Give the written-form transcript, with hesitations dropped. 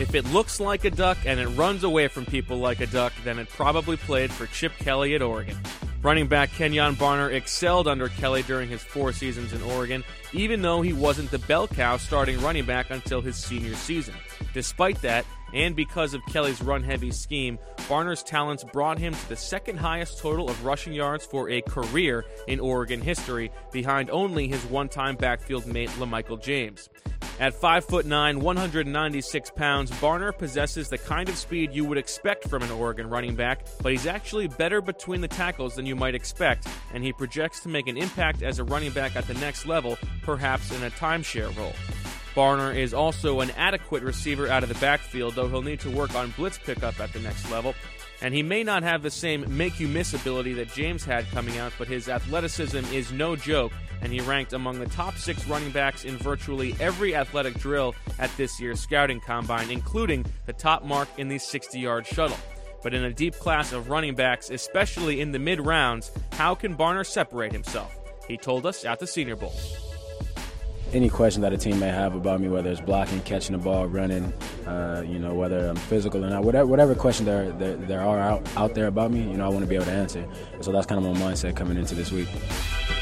If it looks like a duck and it runs away from people like a duck, then it probably played for Chip Kelly at Oregon. Running back Kenjon Barner excelled under Kelly during his 4 seasons in Oregon, even though he wasn't the bell cow starting running back until his senior season. Despite that, and because of Kelly's run-heavy scheme, Barner's talents brought him to the second highest total of rushing yards for a career in Oregon history, behind only his one-time backfield mate LaMichael James. At 5'9", 196 pounds, Barner possesses the kind of speed you would expect from an Oregon running back, but he's actually better between the tackles than you might expect, and he projects to make an impact as a running back at the next level, perhaps in a timeshare role. Barner is also an adequate receiver out of the backfield, though he'll need to work on blitz pickup at the next level. And he may not have the same make-you-miss ability that James had coming out, but his athleticism is no joke, and he ranked among the top 6 running backs in virtually every athletic drill at this year's scouting combine, including the top mark in the 60-yard shuttle. But in a deep class of running backs, especially in the mid-rounds, how can Barner separate himself? He told us at the Senior Bowl. Any question that a team may have about me, whether it's blocking, catching the ball, running, whether I'm physical or not, whatever question there are out there about me, I want to be able to answer. So that's kind of my mindset coming into this week.